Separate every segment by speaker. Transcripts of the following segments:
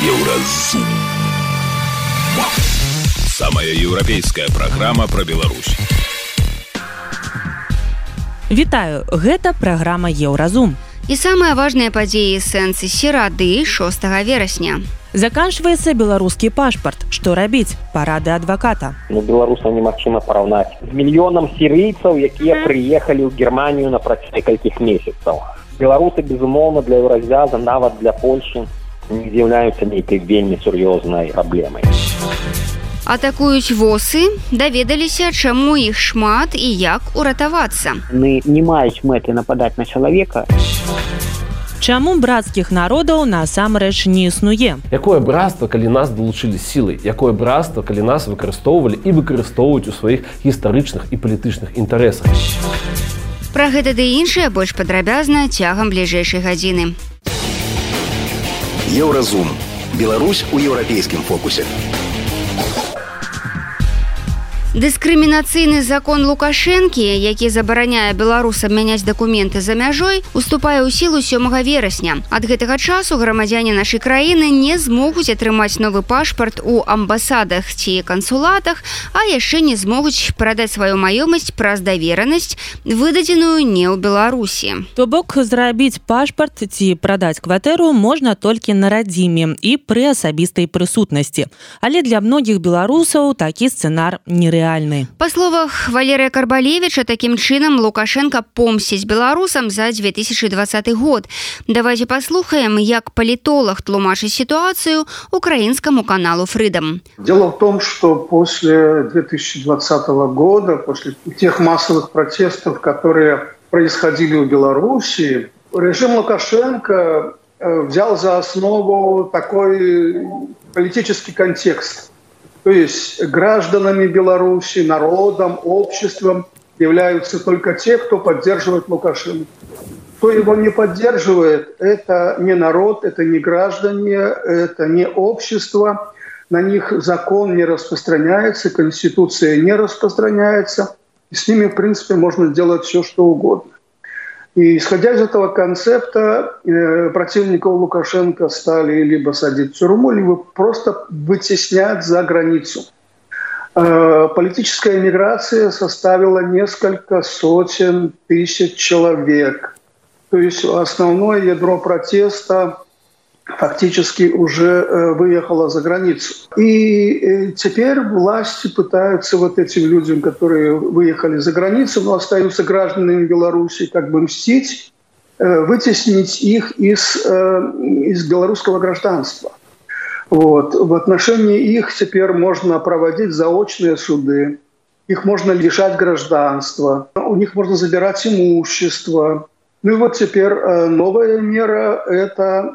Speaker 1: Еўразум. Самая еўрапейская праграма пра Беларусь.
Speaker 2: Вітаю, гэта праграма Еўразум.
Speaker 3: І самыя важныя падзеі сэнсы серады 6 верасня.
Speaker 2: Заканчваецца беларускі пашпарт. Што рабіць? Парады адваката.
Speaker 4: Беларуса немагчыма параўнаць з мільёнам сірыйцаў, якія прыехалі ў Германію на працягу некалькіх месяцаў. Беларусы, безумоўна, для Еўразвяза, нават для Польшчы, не з'яўляюцца нейкай вельмі сур'ёзнай праблемай.
Speaker 3: Атакуюць восы, даведаліся, чаму іх шмат і як уратавацца.
Speaker 5: Яны не маюць мэты нападаць на чалавека.
Speaker 2: Чаму брацкіх народаў насамрэч не існуе?
Speaker 6: Якое брацтва, калі нас далучылі сілай? Якое брацтва, калі нас выкарыстоўвалі і выкарыстоўваюць у сваіх гістарычных і палітычных інтарэсах?
Speaker 3: Пра гэта ды іншае больш падрабязна цягам бліжэйшай гадзіны.
Speaker 1: Еўразум. Беларусь у еўрапейскім фокусе.
Speaker 3: Дыскрымінацыйны закон Лукашэнкі, які забараняе беларусам мяняць дакументы за мяжой, уступае ў сілу 7 верасня. Ад гэтага часу грамадзяне нашай краіны не змогуць атрымаць новы пашпарт у амбасадах ці кансулатах, а яшчэ не змогуць прадаць сваю маёмасць праз даверанасць, выдадзеную не ў Беларусі.
Speaker 2: То бок зрабіць пашпарт ці прадаць кватэру можна толькі на радзіме і пры асабістай прысутнасці. Але для многіх беларусаў такі сцэнар нерэальны. Па
Speaker 3: словах Валерыя Карбалевіча, такім чынам Лукашенко помсціць беларусам за 2020 год. Давайте паслухаем, як палітолог тлумачыць ситуацию украинскому каналу Freedom.
Speaker 7: Дело в том, что после 2020 года, после тех массовых протестов, которые происходили в Беларуси, режим Лукашенко взял за основу такой политический контекст. То есть гражданами Беларуси, народом, обществом являются только те, кто поддерживает Лукашенко. Кто его не поддерживает, это не народ, это не граждане, это не общество. На них закон не распространяется, конституция не распространяется. И с ними, в принципе, можно делать все, что угодно. И исходя из этого концепта, противников Лукашенко стали либо садить в тюрьму, либо просто вытеснять за границу. Политическая эмиграция составила несколько сотен тысяч человек. То есть основное ядро протеста фактически уже выехала за границу. И теперь власти пытаются вот этим людям, которые выехали за границу, но остаются гражданами Беларуси, как бы мстить, вытеснить их из белорусского гражданства. Вот. В отношении их теперь можно проводить заочные суды, их можно лишать гражданства, у них можно забирать имущество. Ну и вот теперь новая мера – это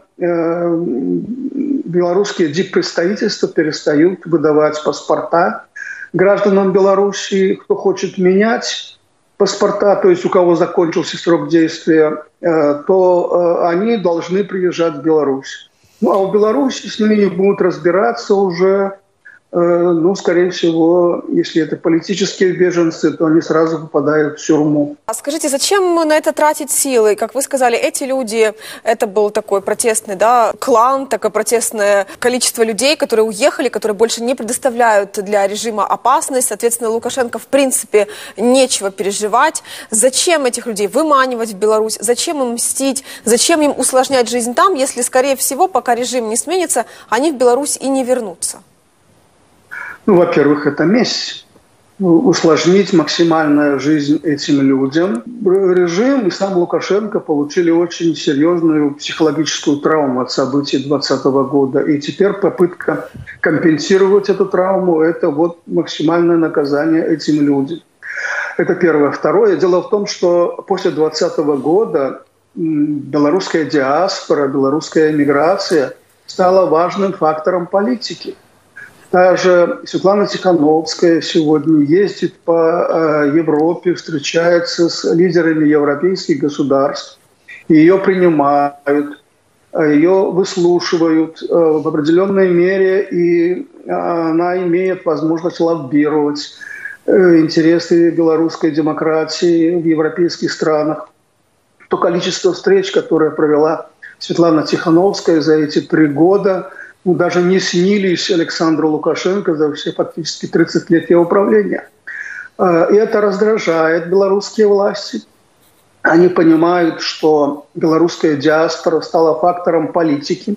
Speaker 7: белорусские диппредставительства перестают выдавать паспорта гражданам Беларуси. Кто хочет менять паспорта, то есть у кого закончился срок действия, то они должны приезжать в Беларусь. Ну а в Беларуси с ними будут разбираться уже. Ну, скорее всего, если это политические беженцы, то они сразу попадают в тюрьму.
Speaker 8: А скажите, зачем на это тратить силы? Как вы сказали, эти люди, это был такой протестный, клан, такое протестное количество людей, которые уехали, которые больше не предоставляют для режима опасность. Соответственно, Лукашенко, в принципе, нечего переживать. Зачем этих людей выманивать в Беларусь? Зачем им мстить? Зачем им усложнять жизнь там, если, скорее всего, пока режим не сменится, они в Беларусь и не вернутся?
Speaker 7: Ну, во-первых, это месть. Усложнить максимально жизнь этим людям. Режим и сам Лукашенко получили очень серьезную психологическую травму от событий 2020 года. И теперь попытка компенсировать эту травму – это вот максимальное наказание этим людям. Это первое. Второе. Дело в том, что после 2020 года белорусская диаспора, белорусская эмиграция стала важным фактором политики. Даже Светлана Тихановская сегодня ездит по Европе, встречается с лидерами европейских государств. Ее принимают, ее выслушивают в определенной мере, и она имеет возможность лоббировать интересы белорусской демократии в европейских странах. То количество встреч, которое провела Светлана Тихановская за эти 3 года, даже не снились Александру Лукашенко за все фактически 30 лет его правления. И это раздражает белорусские власти. Они понимают, что белорусская диаспора стала фактором политики.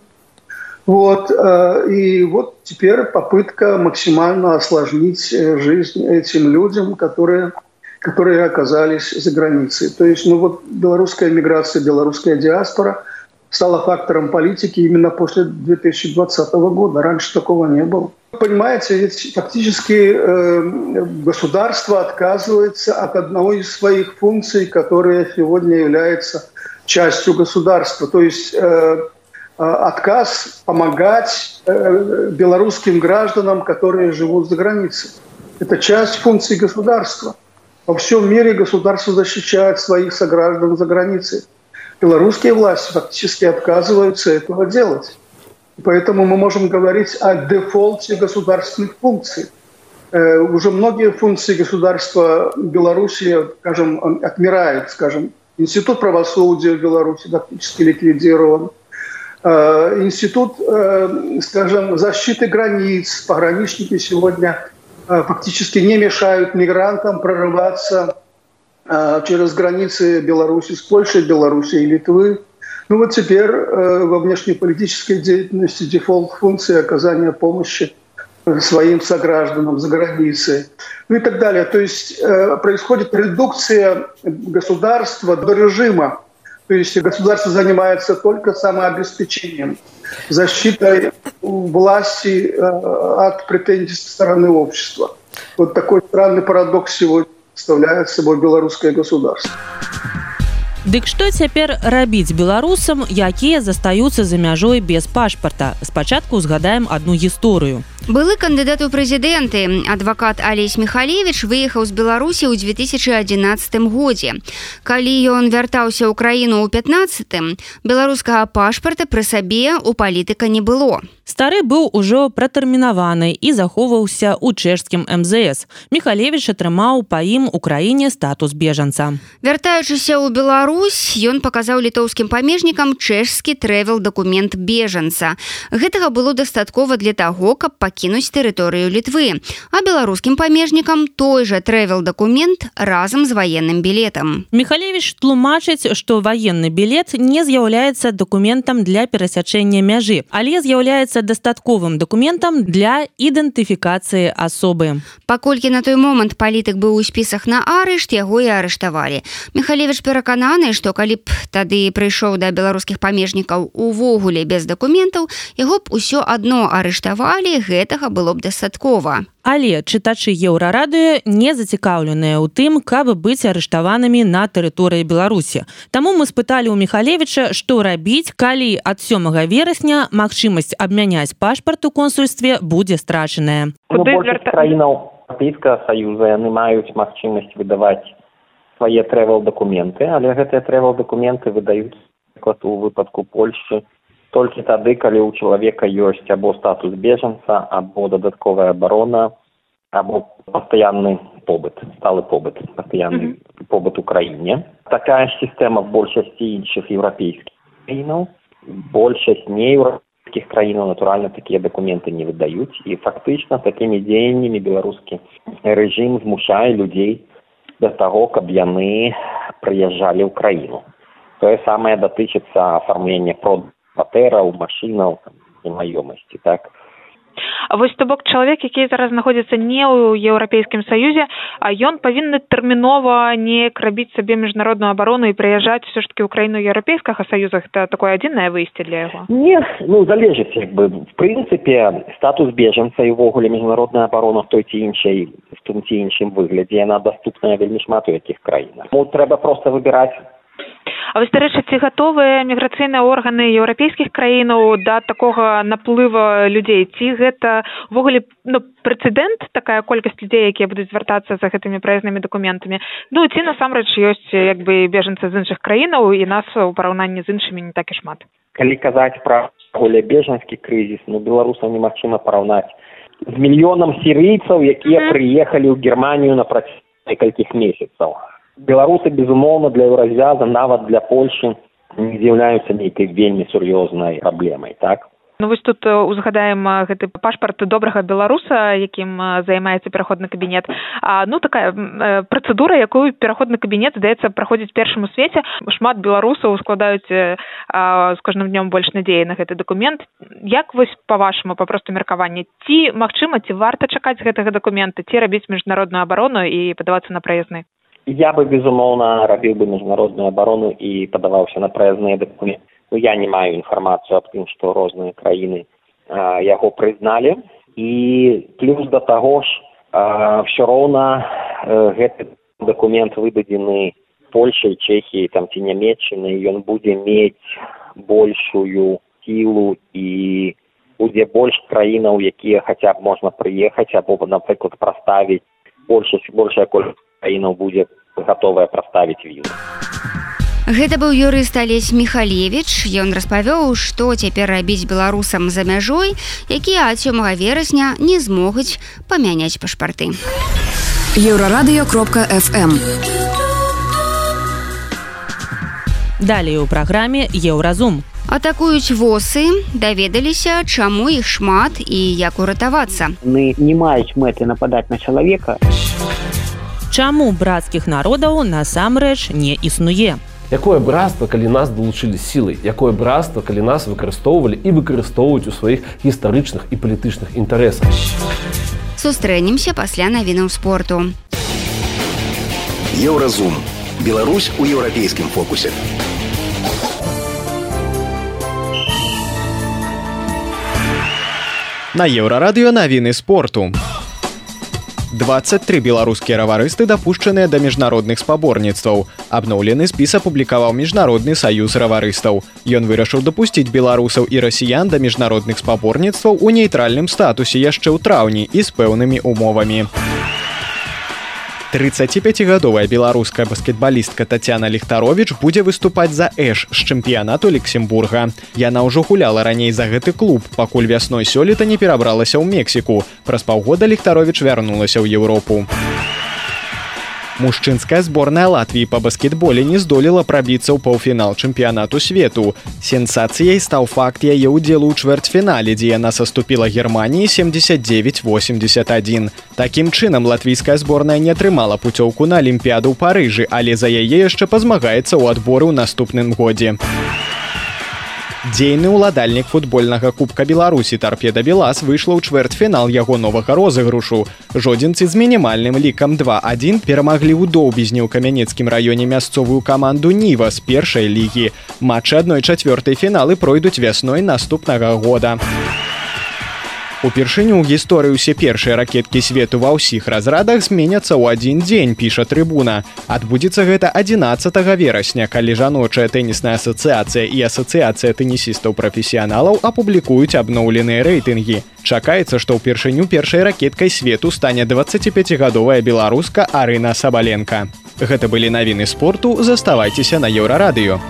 Speaker 7: И вот теперь попытка максимально осложнить жизнь этим людям, которые оказались за границей. То есть, белорусская миграция, белорусская диаспора стала фактором политики именно после 2020 года. Раньше такого не было. Понимаете, ведь фактически государство отказывается от одной из своих функций, которая сегодня является частью государства. То есть отказ помогать белорусским гражданам, которые живут за границей. Это часть функций государства. Во всем мире государство защищает своих сограждан за границей. Белорусские власти фактически отказываются этого делать. Поэтому мы можем говорить о дефолте государственных функций. Уже многие функции государства Беларуси, отмирают. Институт правосудия в Беларуси фактически ликвидирован. Институт, защиты границ. Пограничники сегодня фактически не мешают мигрантам прорываться через границы Беларуси с Польшей, Беларуси и Литвы. Теперь во внешнеполитической деятельности дефолт функции оказания помощи своим согражданам за границей. И так далее. То есть происходит редукция государства до режима. То есть государство занимается только самообеспечением, защитой власти от претензий со стороны общества. Вот такой странный парадокс сегодня представляет собой белорусское государство.
Speaker 2: Дык што цяпер рабіць беларусам, якія застаюцца за мяжой без пашпарта? Спачатку згадаем одну гісторыю.
Speaker 3: Былы кандыдат у прэзідэнты, адвакат Алесь Михалевич выехаў з Беларусі ў 2011 годзе. Калі ён вяртаўся ў краіну ў 15-м, беларускага пашпарта пры сабе у палітыка не было.
Speaker 2: Стары быў ужо пратэрмінаваны і захоўваўся ў чэшскім МЗС. Михалевич атрымаў па ім у краіне статус бежанца.
Speaker 3: Вяртаючыся ў Беларусь, ён паказаў літоўскім памежнікам чэшскі трэвел-дакумент бежанца. Гэтага было дастаткова для таго, каб пакінуць тэрыторыю Літвы, а беларускім памежнікам той жа трэвел-дакумент разам з ваенным білетам.
Speaker 2: Михалевич тлумачыць, што ваенны білет не з'яўляецца дакументам для перасячэння мяжы, але з'яўляецца дастатковым дакументам для ідэнтыфікацыі асобы.
Speaker 3: Паколькі на той момант палітык быў у спісах на арышт, яго і арыштавалі. Михалевич перакананы, што калі б тады прыйшоў да беларускіх памежнікаў увогуле без дакументаў, яго б усё адно арыштавалі, гэтага было б дастаткова.
Speaker 2: Але чытачы Еўрарадыё не зацікаўленыя ў тым, каб быць арыштаванымі на тэрыторыі Беларусі. Таму мы спыталі ў Михалевича, што рабіць, калі ад 7 верасня магчымасць абмяняць пашпарт у консульстве будзе страчаная.
Speaker 4: Большасць краінаў Еўрапейскага Саюза яны маюць магчымасць выдаваць свае трэвел-дакументы, але гэтыя трэвел-дакументы выдаюць, напрыклад, у выпадку Польшчы толькі тады, калі ў чалавека ёсць або статус бежанца, або дадатковая абарона, або пастаянны побыт, сталы побыт, пастаянны побыт у краіне. Такая ж сістэма в большасці іншых еўрапейскіх краінаў. Большасць нееўрапейскіх краінаў, натуральна, такія дакументы не выдаюць. І фактычна такімі дзеяннямі беларускі рэжым змушае людзей да таго, каб яны прыязджалі ў краіну. Тое самае датычыцца афармлення кватэраў, машынаў і маёмасці, так?
Speaker 9: А вось то бок чалавек, які зараз знаходзіцца не ў Еўрапейскім Саюзе, а ён павінны тэрмінова неяк рабіць сабе міжнародную абарону і прыязджаць все ж таки ў краіну Еўрапейскага Саюза, гэта такое адзінае выйсце для яго?
Speaker 4: Не, залежыць, в прынцыпе, статус бежанца і ўвогуле міжнародная абарона в тым ці іншым выглядзе, яна даступная вельмі шмат у якіх краінах. Трэба проста выбіраць.
Speaker 9: А вось, дарэчы, ці гатовыя міграцыйныя органы еўрапейскіх краінаў да такога наплыва людзей? Ці гэта ўвогуле прэцэдэнт, такая колькасць людзей, якія будуць звяртацца за гэтымі праязнымі дакументамі? Ці насамрэч ёсць бежанцы з іншых краінаў, і нас у параўнанні з іншымі не так і шмат?
Speaker 4: Калі казаць пра бежанскі крызіс, беларусаў немагчыма параўнаць з мільёнам сірыйцаў, якія прыехалі ў Германію на працягу некалькіх месяцаў. Беларусы, безумоўна, для Еўразвяза, нават для Польши, не з'яўляюцца нейкай вельмі сур'ёзнай праблемай, так?
Speaker 9: Вось тут узгадаем гэты пашпарт добрага беларуса, якім займаецца пераходны кабінет. Такая працэдура, якую пераходны кабінет, здаецца, праходзіць першым у свеце. Шмат беларусаў складаюць з кожным днём больш надзеі на гэты дакумент. Як вось па-вашаму, па просту меркаванні, ці магчыма, ці варта чакаць гэтага дакумента, ці рабіць міжнародную абарону і падавацца на праездны?
Speaker 4: Я бы, безумоўна, рабіў бы міжнародную абарону і падаваўся на праязныя дакументы. Я не маю інфармацыю аб тым, што розныя краіны яго прызналі. І плюс да таго ж, все роўна гэты дакумент выдадзены Польшай, Чэхіяй ці Нямецчынай, ён будзе мець большую сілу і будзе больш краінаў, якія хаця б можна прыехаць або, напрыклад, праставіць большая колькасць краінаў будзе гатовая праставіць візу.
Speaker 3: Гэта быў юрыст Алесь Михалевич. Ён распавёў, што цяпер рабіць беларусам за мяжой, якія ад 7 верасня не змогуць памяняць пашпарты.
Speaker 10: Еўрарадыё.фм.
Speaker 2: Далей у праграме Еўразум.
Speaker 3: Атакуюць восы, даведаліся, чаму іх шмат і як уратавацца.
Speaker 5: Яны не маюць мэты нападаць на чалавека.
Speaker 2: Чаму брацкіх народаў насамрэч не існуе?
Speaker 6: Якое братства, калі нас далучылі сілай? Якое братства, калі нас выкарыстоўвалі і выкарыстоўваюць у сваіх гістарычных і палітычных інтарэсах?
Speaker 3: Сустрэнемся пасля навінаў спорту.
Speaker 1: Еўразум. Беларусь у еўрапейскім фокусе.
Speaker 11: На Еўрарадыё навіны спорту. 23 беларускія раварысты дапушчаныя да міжнародных спаборніцтваў. Абноўлены спіс апублікаваў міжнародны саюз раварыстаў. Ён вырашыў дапусціць беларусаў і расіян да міжнародных спаборніцтваў у нейтральным статусе яшчэ ў траўні і з пэўнымі умовамі. 35гадовая беларуская баскетбалістка Тацяна Ліхтаровіч будзе выступаць за Эш з чэмпіянату Люксембурга. Яна ўжо гуляла раней за гэты клуб, пакуль вясной сёлета не перабралася ў Мексіку. Праз паўгода Ліхтаровіч вярнулася ў Еўропу. Мужчынская зборная Латвіі па баскетболе не здолела прабіцца ў паўфінал чэмпіянату свету. Сенсацыяй стаў факт яе ўдзелу ў чвэрцьфінале, дзе яна саступіла Германіі 79-81. Такім чынам, латвійская зборная не атрымала пуцёўку на Алімпіяду ў Парыжы, але за яе яшчэ пазмагаецца ў адборы ў наступным годзе. Дзейны ўладальнік футбольнага кубка Беларусі Торпеда Белас выйшла ў чвэрцьфінал яго новага розыгрышу. Жодзінцы з мінімальным лікам 2-1 перамаглі ў Доўбізні ў Камянецкім раёне мясцовую каманду Ніва з першай лігі. Матчы 1/4 фіналы пройдуць вясной наступнага года. Упершыню ў гісторыі ўсе першыя ракеткі свету ва ўсіх разрадах зменяцца ў адзін дзень, піша Трыбуна. Адбудзецца гэта 11 верасня, калі жаночая тэнісная асацыяцыя і асацыяцыя тэнісістаў-прафесіяналаў апублікуюць абноўленыя рэйтынгі. Чакаецца, што ўпершыню першай ракеткай свету стане 25гадовая беларуска Арына Сабаленка. Гэта былі навіны спорту, заставайцеся на Еўрарадыё.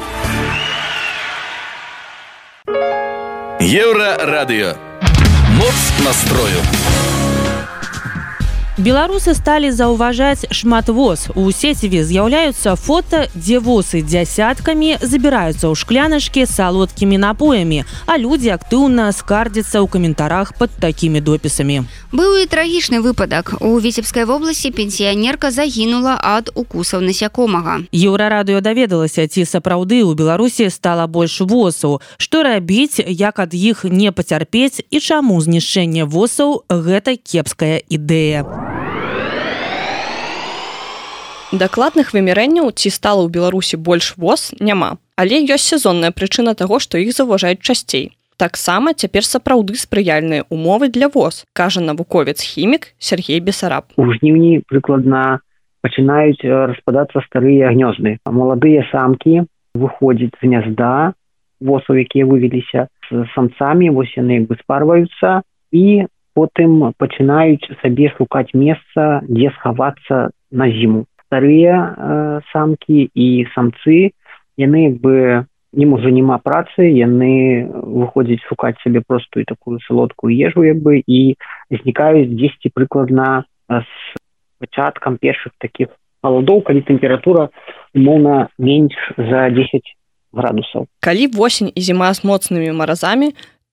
Speaker 1: Еўрарадыё. Моц настрою.
Speaker 2: Беларусы сталі заўважаць шмат воз. У сеціве з'яўляюцца фота, дзе восы дзясяткамі забіраюцца ў шклянашкі з салодкімі напоямі, а людзі актыўна скардзяцца ў каментарах пад такімі допісамі.
Speaker 3: Быў і трагічны выпадак. У Віцебскай вобласці пенсіянерка загінула ад укусаў насякомага.
Speaker 2: Еўрарадыё даведалася, ці сапраўды ў Беларусі стала больш восаў. Што рабіць, як ад іх не пацярпець і чаму знішчэнне восаў – гэта кепская ідэя.
Speaker 12: Дакладных вымярэнняў, ці стала ў Беларусі больш воз, няма. Але ёсць сезонная прычына таго, што іх заўважаюць часцей. Таксама цяпер сапраўды спрыяльныя умовы для воз, кажа навуковец-хімік Сергей Бесараб.
Speaker 5: У жніўні прыкладна пачынаюць распадацца старыя гнёзды. Маладыя самкі выходзяць з гнязда, восаў, якія вывеліся з самцамі, вось яны спарваюцца і потым пачынаюць сабе шукаць месца, дзе схавацца на зіму. Старыя самкі і самцы, яны ім ужо няма працы, яны выходзяць шукаць сабе простую такую салодкую ежу і знікаюць дзесьці прыкладна з пачаткам першых такіх халадоў, калі тэмпература умоўна менш за 10 градусаў.
Speaker 12: Калі восень і зіма з моцнымі маразамі,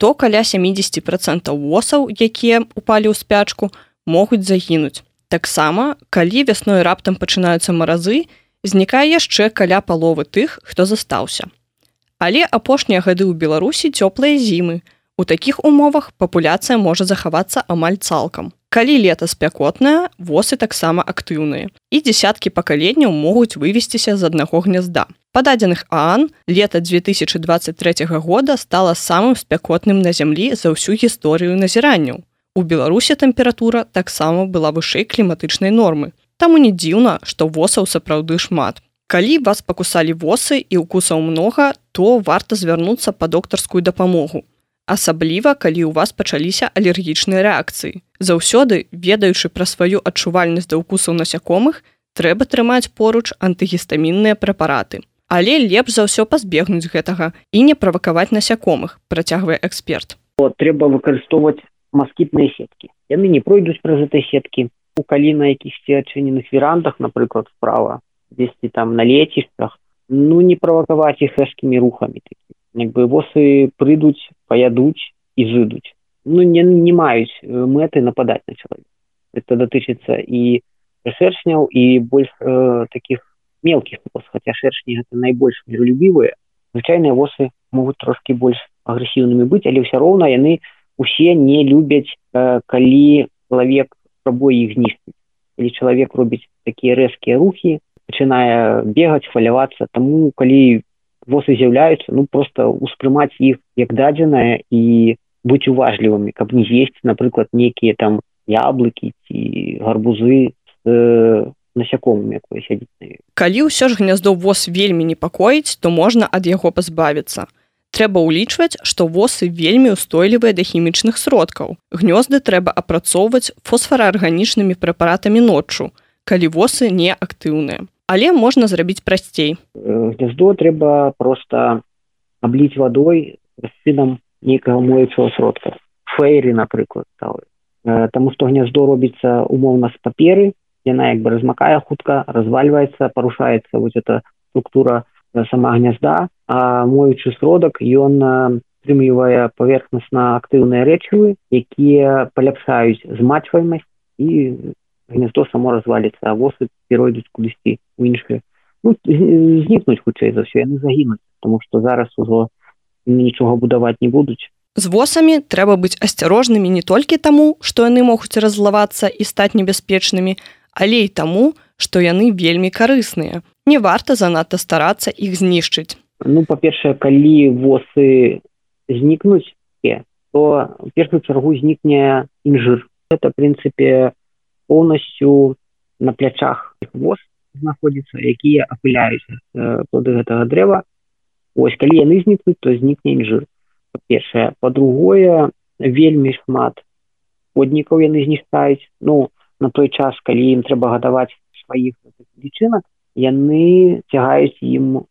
Speaker 12: то каля 70% восаў, якія упалі ў спячку, могуць загінуць. Таксама, калі вясной раптам пачынаюцца маразы, знікае яшчэ каля паловы тых, хто застаўся. Але апошнія гады ў Беларусі цёплыя зімы. У такіх умовах папуляцыя можа захавацца амаль цалкам. Калі лета спякотнае, восы таксама актыўныя. І дзесяткі пакаленняў могуць вывесціся з аднаго гнязда. Па дадзеных ААН, лета 2023 года стала самым спякотным на зямлі за ўсю гісторыю назіранняў. У Беларусі тэмпература таксама была вышэй кліматычнай нормы. Таму не дзіўна, што восаў сапраўды шмат. Калі вас пакусалі восы і укусаў многа, то варта звярнуцца па доктарскую дапамогу. Асабліва, калі ў вас пачаліся алергічныя рэакцыі. Заўсёды, ведаючы пра сваю адчувальнасць да ўкусаў насякомых, трэба трымаць поруч антыгістамінныя прэпараты. Але лепш за ўсё пазбегнуць гэтага і не правакаваць насякомых, працягвае эксперт.
Speaker 5: Трэба выкарыстоўваць маскітныя сеткі. Яны не пройдуць праз гэтай сеткі. Калі на якіхсьці адчыненых верандах, напрыклад, справа, дзесьці там на лецішчах, не правакаваць іх рэзкімі рухамі. Восы прыйдуць, паядуць і зыдуць. Не маюць мэты нападаць на чалавека. Это датычыцца і шэршняў, і больш такіх мелкіх вос, хаця шэршні гэта найбольш міралюбівыя. Звычайныя восы могуць трошкі больш агрэсіўнымі быць, але ўсё роўна яны усе не любяць, калі чалавек спрабуе іх знішчыць. Калі чалавек робіць такія рэзкія рухі, пачынае бегаць, хвалявацца, таму калі восы з'яўляюцца, проста ўспрымаць іх як дадзенае і быць уважлівымі, каб не з'есці, напрыклад, нейкія там яблыкі ці гарбузы з насякомымі, якое сядзіць на ёй.
Speaker 12: Калі ўсё ж гняздо вос вельмі непакоіць, то можна ад яго пазбавіцца. Трэба ўлічваць, што восы вельмі ўстойлівыя да хімічных сродкаў. Гнёзды трэба апрацоўваць фосфараарганічнымі прэпаратамі ноччу, калі восы не актыўныя. Але можна зрабіць прасцей.
Speaker 5: Гняздо трэба проста абліць вадой рассынам нейкага моючага сродка. Фейры, напрыклад, таму што гняздо робіцца умоўна з паперы, яна размакае хутка, развальваецца, парушаецца эта структура сама гнязда, а моючы сродак ён стрымлівае паверхнасна актыўныя рэчывы, якія паляпшаюць змачвальнасць і гняздо само разваліцца, а восы перайдуць кудысьці ў іншыя. Знікнуць хутчэй за ўсё, яны загінуць, тому што зараз ужо нічога будаваць не будуць.
Speaker 12: З восамі трэба быць асцярожнымі не толькі таму, што яны могуць раззлавацца і стаць небяспечнымі, але і таму, што яны вельмі карысныя. Не варта занадта старацца іх знішчыць.
Speaker 5: Па-першае, калі восы знікнуць, то ў першую чаргу знікне інжыр. Гэта, в прынцыпе, поўнасцю на плячах вос знаходзіцца, якія апыляюць плоды гэтага дрэва. Калі яны знікнуць, то знікне інжыр. Па-першае. Па-другое, вельмі шмат шкоднікаў яны знішчаюць. На той час, калі ім трэба гадаваць сваіх лічынак, яны цягаюць ім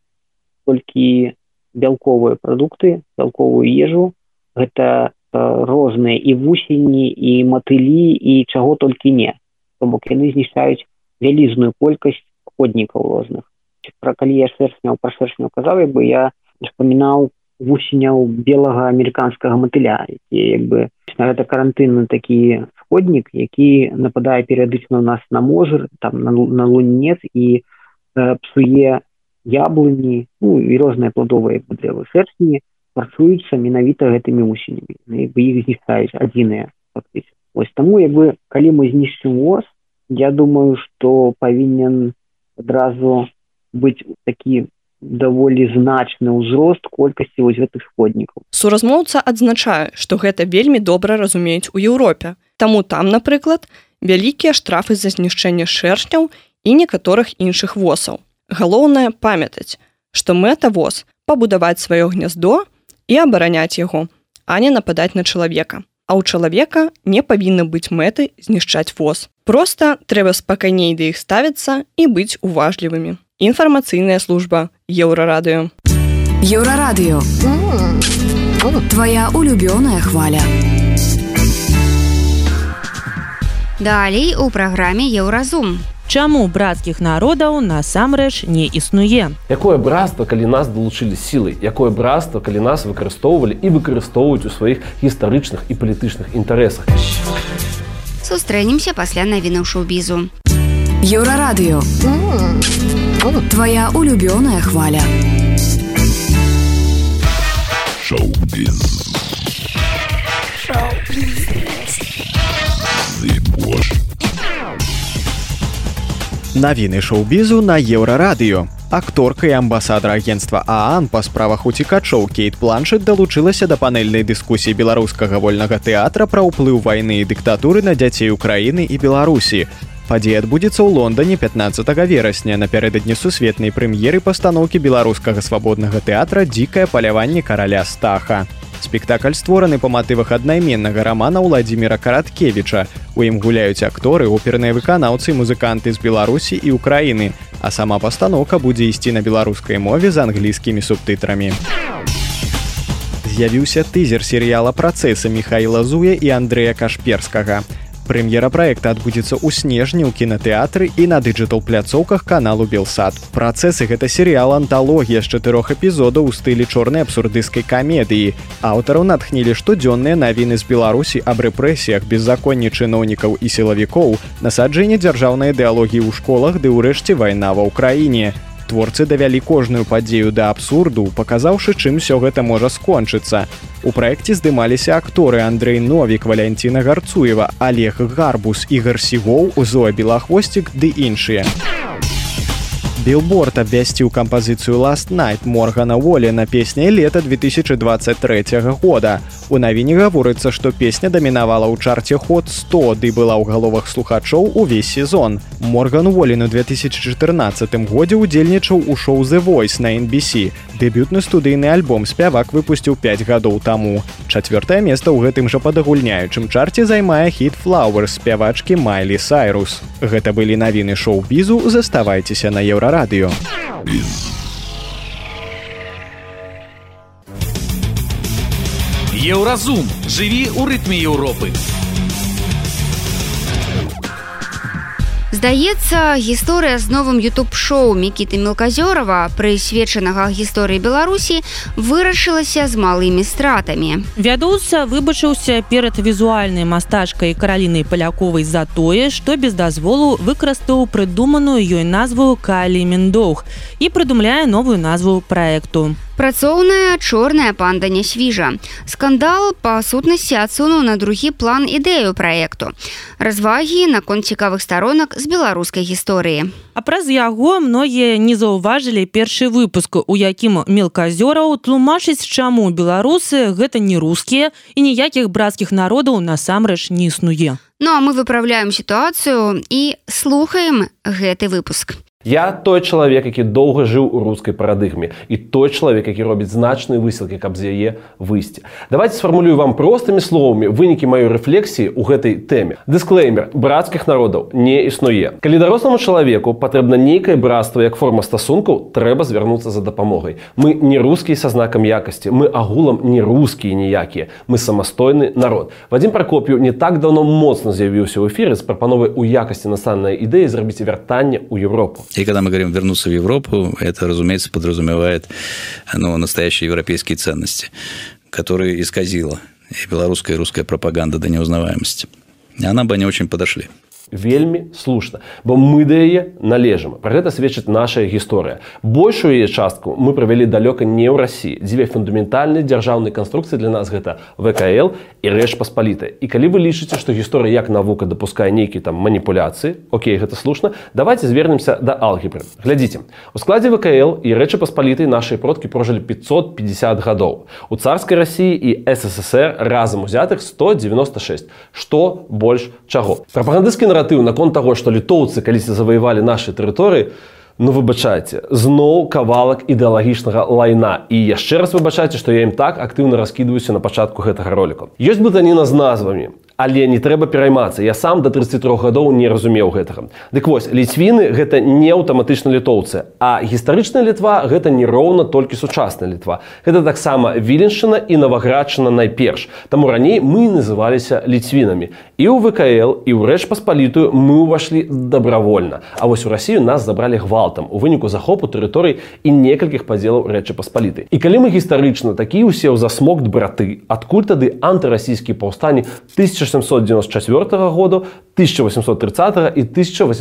Speaker 5: толькі бялковыя прадукты, бялковую ежу. Гэта розныя і вусені, і матылі, і чаго толькі не. Бо яны знішчаюць вялізную колькасць шкоднікаў розных. Калі я пра шэршняў казаў, я вспамінаў вусеняў белага амерыканскага матыля, які гэта карантынны такі шкоднік, які нападае перыядычна ў нас на можыр, там на лунец і псуе яблыні, і розныя пладовыя дрэвы. Шэршні працуюцца менавіта гэтымі вусенямі. Іх знішчаюць адзіныя фактычна. Таму, калі мы знішчым вос, я думаю, што павінен адразу быць такі даволі значны ўзрост колькасці гэтых шкоднікаў.
Speaker 12: Суразмоўца адзначае, што гэта вельмі добра разумеюць у Еўропе. Таму там, напрыклад, вялікія штрафы за знішчэнне шэршняў і некаторых іншых восаў. Галоўнае памятаць, што мэта воз пабудаваць сваё гняздо і абараняць яго, а не нападаць на чалавека. А ў чалавека не павінна быць мэты знішчаць воз. Проста трэба спакайней да іх ставіцца і быць уважлівымі. Інфармацыйная служба Еўрарадыё.
Speaker 10: Еўрарадыё. Твоя улюбёная хваля.
Speaker 3: Далей у праграме Еўразум.
Speaker 2: чаму брацкіх народаў насамрэч не існуе.
Speaker 6: Якое братство, калі нас далучылі сілай? Якое братство, калі нас выкарыстоўвалі і выкарыстоўваюць у сваіх гістарычных і палітычных інтарэсах?
Speaker 3: Сустрэнемся пасля навінаў шоу-бізу.
Speaker 10: Еўрарадыё. Твоя улюбёная хваля.
Speaker 13: Шоу-біз.
Speaker 11: Навіны шоу-бізу на Еўрарадыё. Акторка і амбасадар агенцтва ААН па справах уцікачоў Кейт Бланшет далучылася да панельнай дыскусіі беларускага вольнага тэатра пра ўплыў вайны і дыктатуры на дзяцей Украіны і Беларусі. Падзея адбудзецца ў Лондоне 15 верасня напярэдадні сусветнай прэм'еры пастаноўкі беларускага свабоднага тэатра «Дзікае паляванне караля Стаха». Спектакль створаны па матывах аднайменнага рамана Уладзіміра Караткевіча. У ім гуляюць акторы, оперныя выканаўцы і музыканты з Беларусі і Украіны, а сама пастаноўка будзе ісці на беларускай мове з англійскімі субтытрамі. З'явіўся тызер серыяла «Працэсы» Міхаіла Зуя і Андрэя Кашперскага. Прэм'ера праекта адбудзецца ў снежні ў кінатэатры і на дыджытал-пляцоўках каналу «Белсат». «Працэсы» — гэта серыял-анталогія з 4 эпізодаў у стылі чорнай абсурдысцкай камедыі. Аўтараў натхнілі штодзённыя навіны з Беларусі аб рэпрэсіях, беззаконні чыноўнікаў і сілавікоў, насаджэнне дзяржаўнай ідэалогіі ў школах ды ўрэшце вайна ва ўкраіне. Творцы давялі кожную падзею да абсурду, паказаўшы, чым усё гэта можа скончыцца. У праекце здымаліся акторы Андрэй Новік, Валянціна Гарцуева, Олег Гарбус, Ігар Сігоў, Зоя Белахвосцік ды іншыя. Білборд абвясціў кампазіцыю «Last Night» Моргана Уоллена песняй лета 2023 года. У навіне гаворыцца, што песня дамінавала ў чарце Hot 100 ды была ў галовах слухачоў увесь сезон. Морган Уоллен у 2014 годзе ўдзельнічаў у шоу «The Voice» на NBC. Дэбютны студыйны альбом спявак выпусціў 5 гадоў таму. 4-е месца ў гэтым жа падагульняючым чарце займае хіт «Flowers» спявачкі Майлі Сайрус. Гэта былі навіны шоу-бізу, заставайцеся на Еўрарадыё.
Speaker 1: Еўразум. Жыві ў рытме Еўропы.
Speaker 3: Здаецца, гісторыя з новым ютуб-шоу Мікіты Мелказёрава, прысвечанага гісторыі Беларусі, вырашылася з малымі стратамі.
Speaker 2: Вядоўца выбачыўся перад візуальнай мастачкай Каралінай Паляковай за тое, што без дазволу выкарыстаў прыдуманую ёй назву Кайлі Міндоўг і прыдумляе новую назву праекту.
Speaker 3: Працоўная чорная панда нясвіжа. Скандал, па сутнасці, адсунуў на другі план ідэю праекту. Развагі наконт цікавых сторонак з беларускай гісторыі.
Speaker 2: А праз яго многія не заўважылі першы выпуск, у якім Мелказёраў тлумачыць, чаму беларусы гэта не рускія і ніякіх брацкіх народаў насамрэч не існуе.
Speaker 3: Ну а мы выправляем сітуацыю і слухаем гэты выпуск.
Speaker 6: Я той чалавек, які доўга жыў у рускай парадыгме, і той чалавек, які робіць значныя высілкі, каб з яе выйсці. Давайте сфармулюю вам простымі словамі вынікі маёй рэфлексіі ў гэтай тэме. Дысклеймер: брацкіх народаў не існуе. Калі даросламу чалавеку патрэбна нейкае братства як форма стасункаў, трэба звярнуцца за дапамогай. Мы не рускія са знакам якасці, мы агулам не рускія ніякія, мы самастойны народ. Вадзім Пракоп'еў не так даўно моцна з'явіўся ў эфіры з прапановай у якасці нацыянальнай ідэі зрабіць вяртанне ў Еўропу.
Speaker 14: И когда мы говорим «вернуться в Европу», это, разумеется, подразумевает настоящие европейские ценности, которые исказила и белорусская, и русская пропаганда до неузнаваемости. И нам бы они очень подошли.
Speaker 6: Вельмі слушна, бо мы да яе належым. Пра гэта сведчыць наша гісторыя. Большую яе частку мы правялі далёка не ў Расіі. Дзве фундаментальныя дзяржаўныя канструкцыі для нас гэта ВКЛ і Рэч Паспалітая. І калі вы лічыце, што гісторыя як навука дапускае нейкія там маніпуляцыі, окей, гэта слушна, давайте звернемся да алгебры. Глядзіце, у складзе ВКЛ і Рэчы Паспалітай нашыя продкі прожылі 550 гадоў. У царскай Расіі і СССР разам узятых 196. Што больш чаго? Прапагандысцкі наратыў наконт таго, што літоўцы калісьці заваявалі нашы тэрыторыі, ну выбачайце, зноў кавалак ідэалагічнага лайна. І яшчэ раз выбачайце, што я ім так актыўна раскідваюся на пачатку гэтага роліку. Ёсць блытаніна з назвамі, Але не трэба пераймацца, я сам до 33 гадоў не разумеў гэтага. Дык вось, ліцвіны гэта не аўтаматычна літоўцы, а гістарычная Літва гэта не роўна толькі сучасная Літва. Гэта таксама Віленшчына і Наваградчына найперш. Таму раней мы называліся ліцвінамі. І ў ВКЛ, і ў Рэч Паспалітую мы ўвайшлі добравольна. А вось у Расію нас забралі гвалтам у выніку захопу тэрыторый і некалькіх падзелаў Рэчы Паспалітай. І калі мы гістарычна такі ўсе ў засмокт браты, адкуль тады антырасійскія паўстанні 1794 году, 1830 і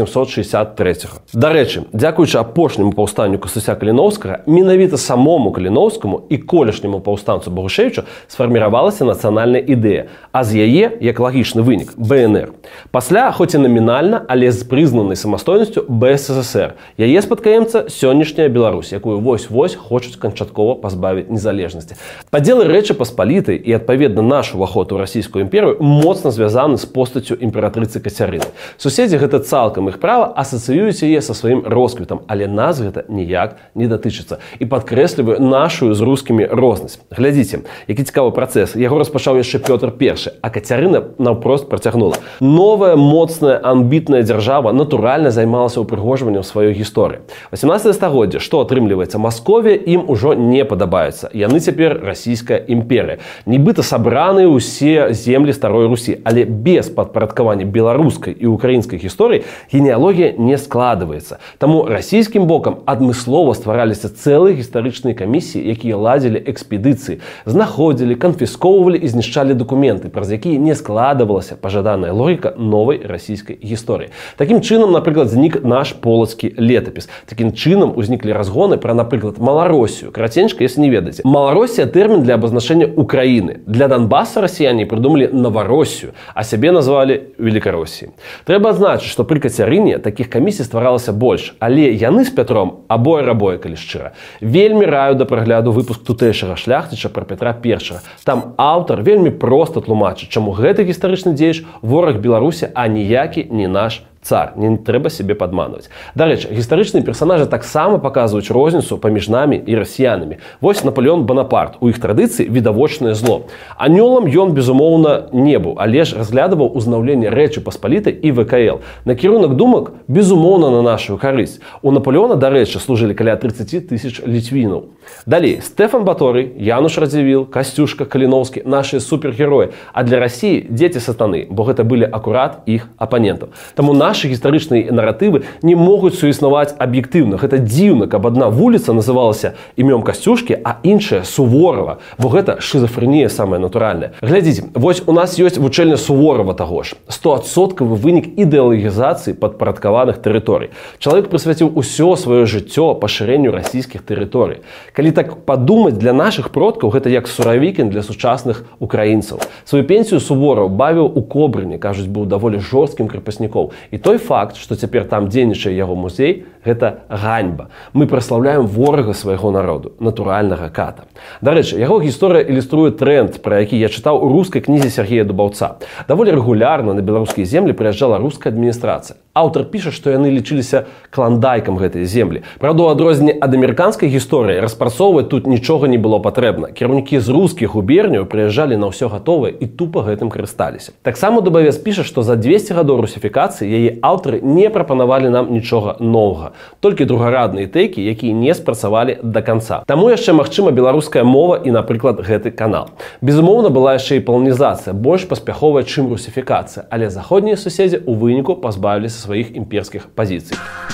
Speaker 6: 1863. Дарэчы, дзякуючы апошняму паўстанню Кастуся Каліноўскага, менавіта самому Каліноўскаму і колішняму паўстанцу Богушевічу сфарміравалася нацыянальная ідэя, а з яе, як лагічны вынік, БНР. Пасля, хоць і намінальна, але з прызнанай самастойнасцю БССР. Яе спадкаемца сённяшняя Беларусь, якую вось-вось хочуць канчаткова пазбавіць незалежнасці. Падзелы Рэчы Паспалітай і, адпаведна, наш уваход у расійскую імперыю моцна звязаны з постаццю імператрыцы Кацярыны. Суседзі гэта цалкам іх права асацыююць яе са сваім росквітам, але нас гэта ніяк не датычыцца. І падкрэсліваю нашу з рускімі рознасць. Глядзіце, які цікавы працэс. Яго распачаў яшчэ Пётр I, а Кацярына наўпрост працягнула. Новая, моцная, амбітная дзяржава натуральна займалася ўпрыгожваннем сваёй гісторыі. 18 стагоддзе, што атрымліваецца, Масковія ім ужо не падабаюцца. Яны цяпер расійская імперыя. Нібыта сабраныя ўсе землі старой Русі, але без падпарадкавання беларускай і украінскай гісторыі генеалогія не складваецца. Таму расійскім бокам адмыслова ствараліся цэлыя гістарычныя камісіі, якія ладзілі экспедыцыі, знаходзілі, канфіскоўвалі і знішчалі дакументы, праз якія не складвалася пажаданая логіка новай расійскай гісторыі. Такім чынам, напрыклад, знік наш полацкі летапіс. Такім чынам узніклі разгоны пра, напрыклад, Маларосію. Караценька, если не ведаеце. Маларосія — тэрмін для абазначэння Украіны. Для Донбаса расіяне прыдумалі Новороссію, а сябе назвалі Великороссіяй. Трэба адзначыць, што пры Кацярыне такіх камісій стваралася больш, але яны з Пятром абое-рабое, калі шчыра. Вельмі раю да прагляду выпуск тутэйшага шляхціча пра Петра I. Там аўтар вельмі проста тлумачыць, чаму гэты гістарычны дзеяч вораг Беларусі, а ніякі не наш цар. Не трэба себе падманваць. Дарэчы, гістарычныя персонажы таксама паказваюць розніцу паміж намі і расіянамі. Вось Наполеон Бонапарт. У іх традыцыі відавочнае зло. Анёлам ён, безумоўна, не быў, але ж разглядаваў узнаўленне Рэчы Паспалітай і ВКЛ. Накірунак думак, безумоўна, на нашу карысць. У Наполеона, дарэчы, служылі каля 30 000 літвінаў. Далей, Стэфан Баторый, Януш Радзівіл, Касцюшка Каліноўскі, нашыя супергероі. А для Расіі дзеці сатаны, бо гэта былі акурат іх апанентаў. Таму наши гістарычныя наратывы не могуць суіснаваць аб'ектыўна. Гэта дзіўна, каб адна вуліца называлася імём Касцюшкі, а іншая Суворова, бо гэта шизофрэнія самая натуральная. Глядзіце, вось у нас ёсць вучэльня Суворова таго ж. 100% вынік ідэалагізацыі падпарадкаваных тэрыторый. Чалавек прысвяціў усё сваё жыццё пашырэнню расійскіх тэрыторый. Калі так падумаць, для нашых продкаў гэта як Суравікін для сучасных украінцаў. Сваю пенсію Сувораў бавіў у Кобрыне, кажуць, быў даволі жорсткім крапасніком. І той факт, што цяпер там дзейнічае яго музей, гэта ганьба. Мы праслаўляем ворага свайго народу, натуральнага ката. Дарэчы, яго гісторыя ілюструе тренд, пра які я чытаў у рускай кнізе Сергея Дубаўца. Даволі рэгулярна на беларускія землі прыязджала руская адміністрацыя. Аўтар піша, што яны лічыліся кландайкам гэтай землі. Праўда, у адрозненне ад амерыканскай гісторыі распрацоўваць тут нічога не было патрэбна. Кіраўнікі з рускіх губерняў прыязджалі на ўсё гатовае і тупа гэтым карысталіся. Таксама Дубавец піша, што за 200 гадоў русіфікацыі яе аўтары не прапанавалі нам нічога новага, толькі другарадныя тэйкі, якія не спрацавалі да канца. Таму яшчэ магчыма беларуская мова і, напрыклад, гэты канал. Безумоўна, была яшчэ і паланізацыя, больш паспяховая, чым русіфікацыя, але заходнія суседзі ў выніку пазбавіліся сваіх імперскіх пазіцый.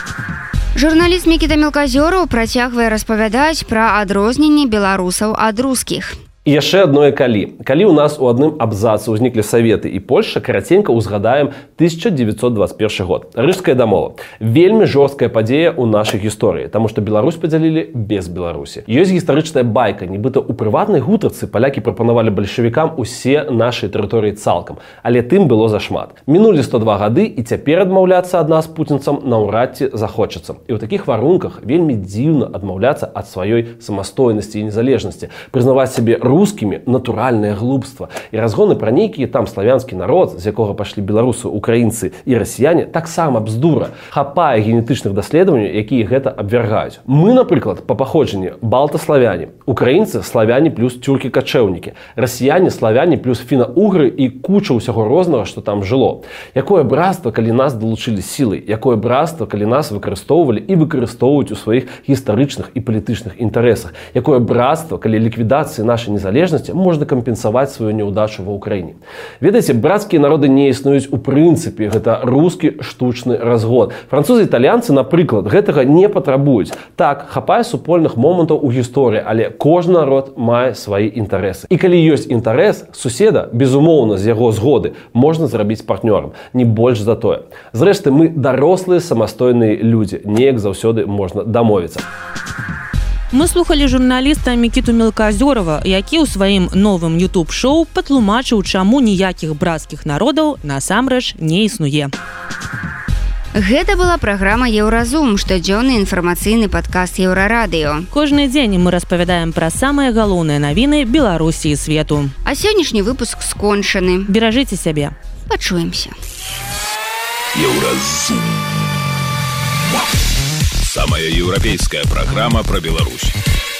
Speaker 3: Журналіст Мікіта Мелказёраў працягвае распавядаць пра адрозненні беларусаў ад рускіх.
Speaker 6: І яшчэ адное калі. Калі ў нас у адным абзацы ўзніклі Саветы і Польша, караценька ўзгадаем 1921 год. Рыжская дамова. Вельмі жорсткая падзея ў нашай гісторыі, таму што Беларусь падзялілі без Беларусі. Ёсць гістарычная байка, нібыта ў прыватнай гутарцы палякі прапанавалі бальшавікам усе нашыя тэрыторыі цалкам, але тым было зашмат. Мінулі 102 гады і цяпер адмаўляцца ад нас пуцінцам наўрад ці захочацца. І ў такіх варунках вельмі дзіўна адмаўляцца ад сваёй самастойнасці і незалежнасці, прызнаваць сябе рускімі натуральнае глупства. І разгоны пра нейкі там славянскі народ, з якога пашлі беларусы, украінцы і расіяне, таксама бздура. Хапае генетычных даследаванняў, якія гэта абвяргаюць. Мы, напрыклад, па паходжанні балтаславяне, украінцы славяне плюс тюркі-качэўнікі, расіяне славяне плюс фіна-угры і куча ўсяго рознага, што там жыло. Якое братства, калі нас далучылі сілай, якое братства, калі нас выкарыстоўвалі і выкарыстоўваюць у сваіх гістарычных і палітычных інтарэсах. Якое братства, калі ліквідацыі нашай незалежнасці можна кампенсаваць сваю няўдачу ва ўкраіне. Ведаеце, брацкія народы не існуюць у прынцыпе, гэта рускі штучны разгон. Французы і італьянцы, напрыклад, гэтага не патрабуюць. Так, хапае супольных момантаў у гісторыі, але кожны народ мае свае інтарэсы. І калі ёсць інтарэс, суседа, безумоўна, з яго згоды, можна зрабіць партнёрам, не больш за тое. Зрэшты, мы дарослыя самастойныя людзі, неяк заўсёды можна дамовіцца.
Speaker 2: Мы слухали журналіста Мікіту Мелказёрова, які ў сваім новым YouTube-шоу патлумачыў, чаму ніякіх брацкіх народаў насамрэч не існуе.
Speaker 3: Гэта была праграма «Еўразум», штодзённы інфармацыйны падкаст Еўрарадыё.
Speaker 2: Кожны дзень мы распавядаем пра самыя галоўныя навіны Беларусі і свету.
Speaker 3: А сённяшні выпуск скончаны.
Speaker 2: Беражыце сябе.
Speaker 3: Пачуемся.
Speaker 13: Еўразум. Самая еўрапейская программа про Беларусь.